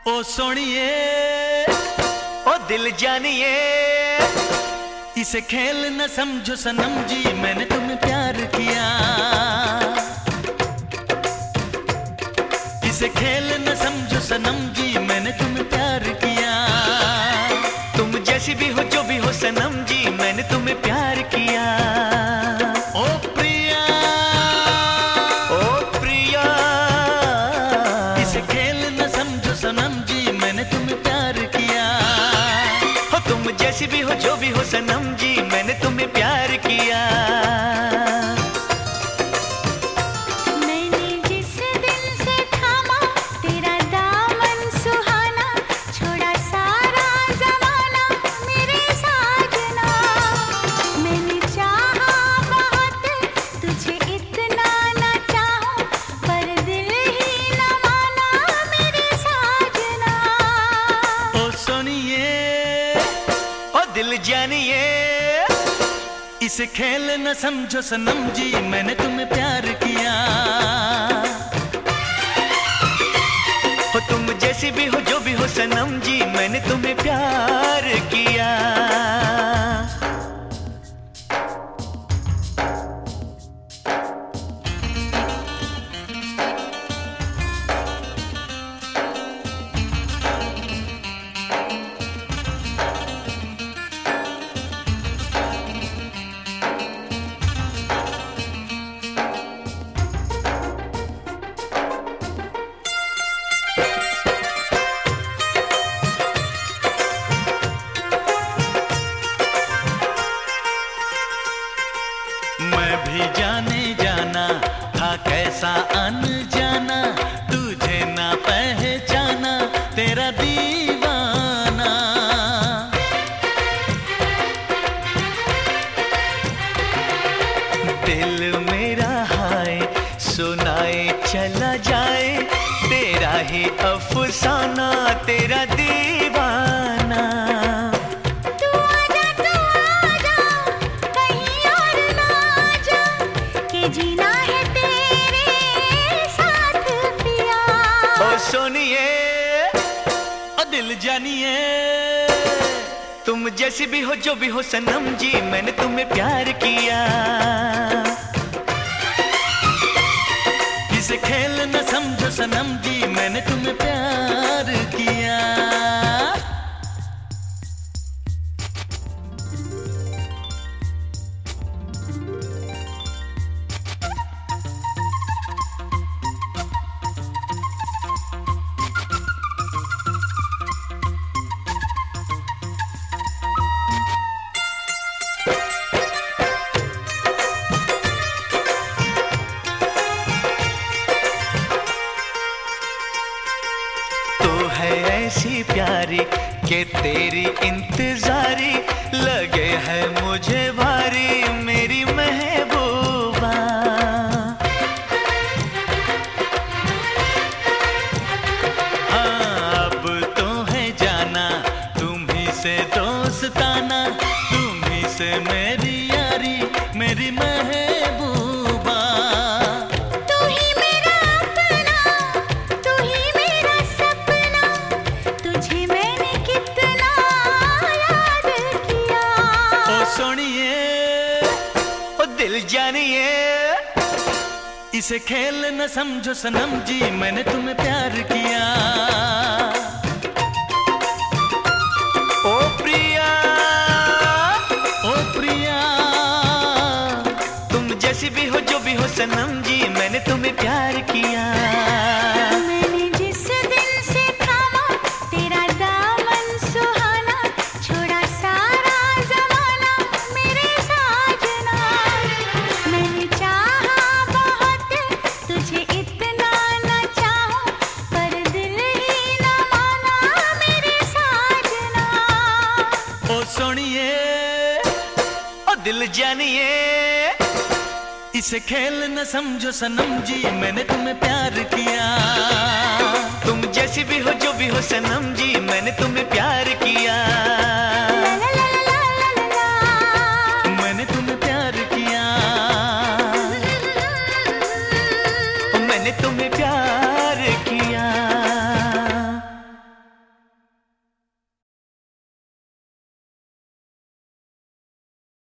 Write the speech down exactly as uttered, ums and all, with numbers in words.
ओ सोनिए ओ दिल जानिए, इसे खेल न समझो सनम जी, मैंने तुम्हें प्यार किया। इसे खेल न समझो सनम जी, मैंने तुम्हें प्यार किया। तुम जैसी भी हो जो भी हो सनम जी, मैंने तुम्हें प्यार किया। ओ प्रिया ओ प्रिया, इसे खेल न समझो सनम जी, मैंने तुम्हें प्यार किया। हो तुम जैसी भी हो जो भी हो सनम जी, मैंने तुम्हें प्यार किया। दिल जानिए, इसे खेल न समझो सनम जी, मैंने तुम्हें प्यार किया। हो तुम जैसी भी हो जो भी हो सनम जी, मैंने तुम्हें प्यार किया। मैं भी जाने जाना था कैसा अनजाना, तुझे ना पहचाना तेरा दीवाना। दिल मेरा हाय सुनाए चला जाए, तेरा ही अफसाना तेरा दीवाना। जीना है तेरे साथ पिया। ओ सोनिए ओ दिल जानिए, तुम जैसी भी हो जो भी हो सनम जी, मैंने तुम्हें प्यार किया। इसे खेल न समझो सनम जी, मैंने तुम्हें प्यार किया। ऐसी प्यारी के तेरी इंतजारी लगे है मुझे भारी मेरी महबूबा। हाँ अब तो है जाना तुम्ही से दोस्ताना, तुम्ही से मेरी यारी मेरी महबूबा। दिल जानिए, इसे खेल न समझो सनम जी, मैंने तुम्हें प्यार किया। ओ प्रिया ओ प्रिया, तुम जैसी भी हो जो भी हो सनम जी, मैंने तुम्हें प्यार किया। सोनिए ओ दिल जानिए, इसे खेल न समझो सनम जी, मैंने तुम्हें प्यार किया। तुम जैसी भी हो जो भी हो सनम जी, मैंने तुम्हें प्यार किया। मैंने तुम्हें प्यार किया, मैंने तुम्हें प्यार